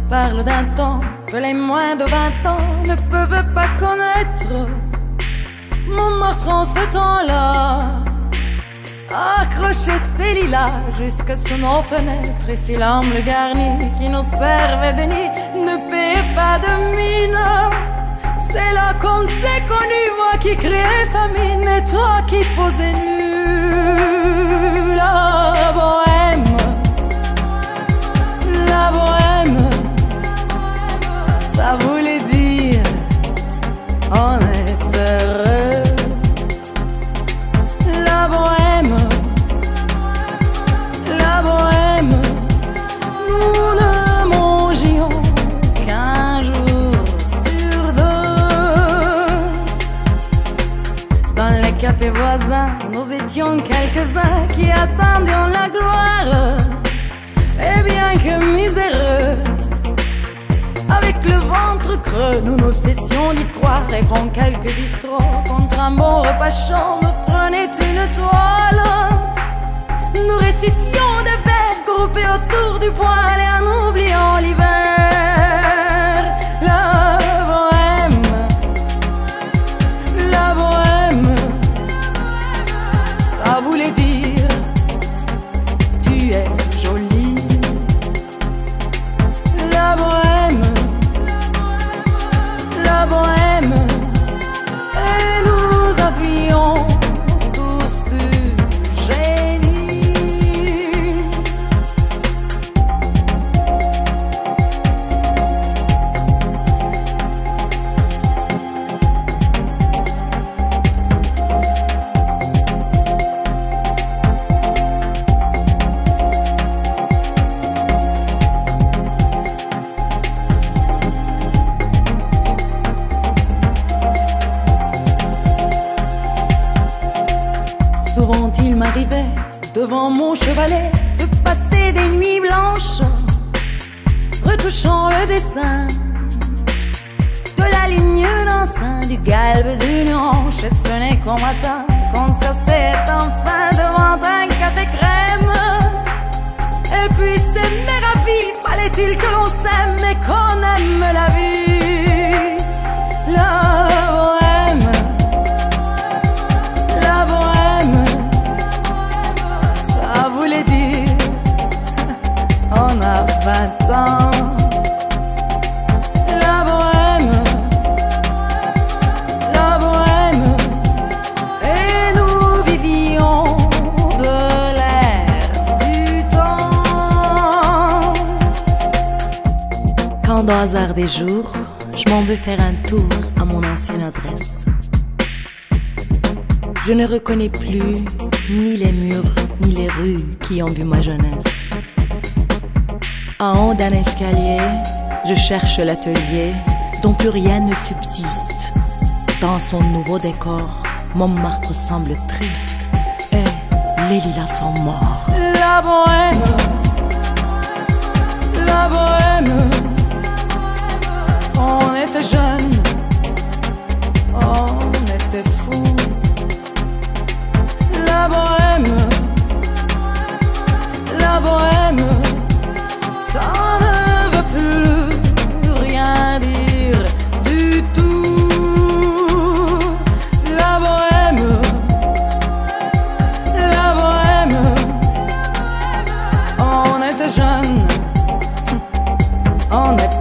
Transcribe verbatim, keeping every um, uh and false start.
parle d'un temps que les moins de vingt ans ne peuvent pas connaître. Montmartre en ce temps-là accrochait ses lilas jusqu'à sous nos fenêtres, et si l'homme garni qui nous servait de nid ne payait pas de mine, c'est là qu'on s'est connu, moi qui criais famine et toi qui posais nu. La bohème, la bohème, ça voulait dire on est heureux. La bohème, la bohème, nous ne mangions qu'un jour sur deux. Dans les cafés voisins, nous étions quelques-uns qui attendions la gloire. Et bien que miséreux, avec le ventre creux, nous nous cessions d'y croire. Et quand quelques bistrots, contre un bon repas chaud, nous prenaient une toile, nous récitions des vers groupés autour du poêle et en oubliant l'hiver. La bohème, la bohème, ça voulait dire tu es jolie. La bohème, la bohème, et nous avions tous du génie. Souvent il m'arrivait devant mon chevalet de passer des nuits blanches retouchant le dessin de la ligne d'un sein, du galbe d'une hanche. Et ce n'est qu'au matin qu'on s'assait enfin devant un café crème. Et puis s'aimer à vie, fallait-il que l'on s'aime et qu'on aime la vie. La bohème, la bohème, ça voulait dire on a vingt ans. La bohème, la bohème, et nous vivions de l'air du temps. Quand au hasard des jours, je m'en vais faire un tour à mon ancienne adresse, je ne reconnais plus ni les murs, ni les rues qui ont vu ma jeunesse. En haut d'un escalier, je cherche l'atelier dont plus rien ne subsiste. Dans son nouveau décor, Montmartre semble triste et les lilas sont morts. La bohème, la bohème, on était jeunes, on était fous. La bohème, la bohème, ça ne veut plus rien dire du tout. La bohème, la bohème, on était jeunes, on était